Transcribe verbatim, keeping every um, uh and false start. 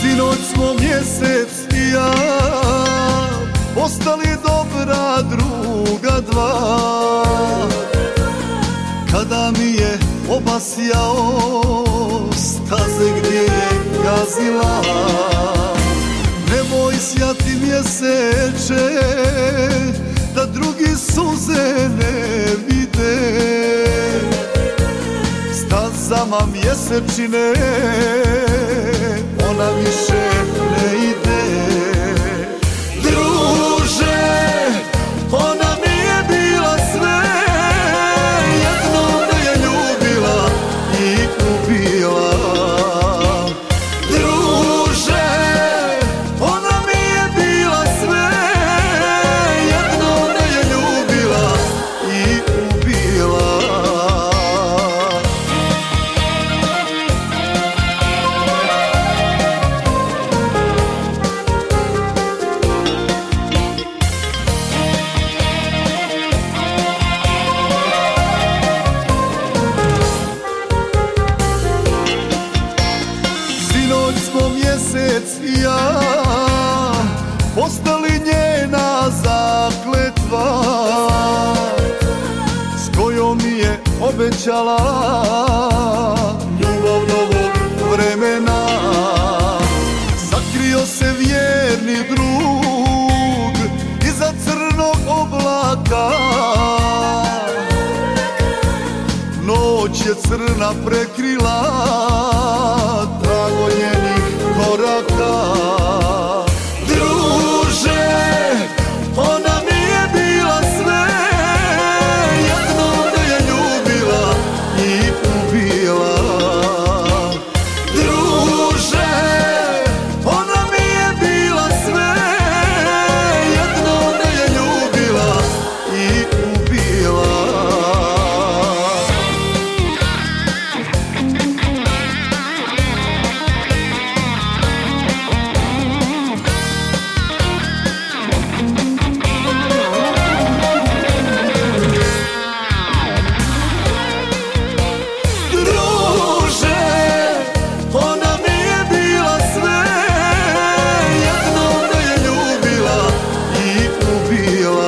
Sinoć smo mjesec i ja postali dobra druga dva. Kada mi je obasjao staze gdje je gazila, nemoj sjati mjeseče da drugi suze ne vide. Stazama mjesečine ona više ne ide. Druže, ona mi je bila sve, jednom me je ljubila i ubila. Druže, ona mi je bila sve, jednom me je ljubila i ubila. Mjesec i ja postali njena zakletva, s kojom mi je obećala ljubav novog vremena. Sakrio se vjerni drug iza crnog oblaka, noć je crna prekrila trago njenih koraka. Druže, ona mi je bila sve, jednom me je ljubila i ubila. Druže, ona mi je bila sve, jednom me je ljubila i ubila. Bila